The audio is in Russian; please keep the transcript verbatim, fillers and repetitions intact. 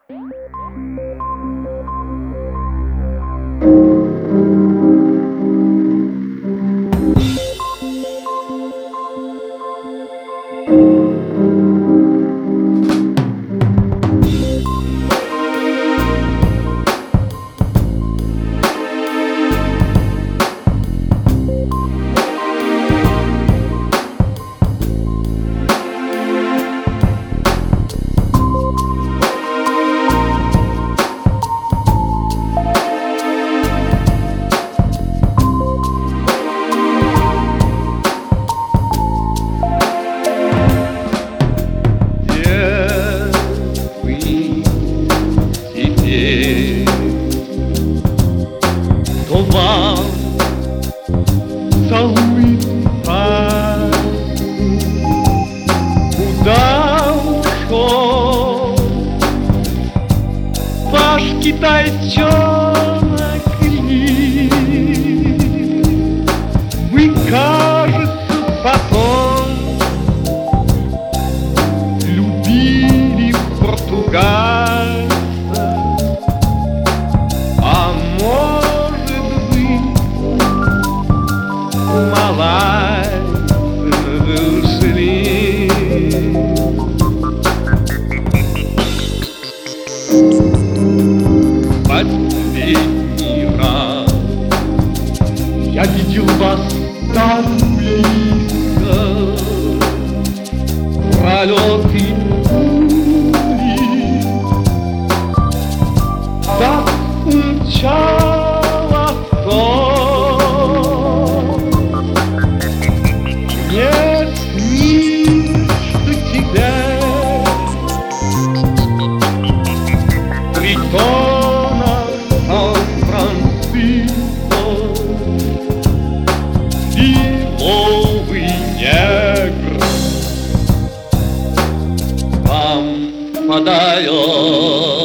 То вам целует пальцы, куда ушел ваш китайчонок Ли? Вы, кажется, потом любили португальца, а может быть, малайцы ушли. Последний раз я видел вас так близко, пролеты пули так умчало сон. Мне снится тебя Тритона Сан-Франциско, лиловый негр вам подает.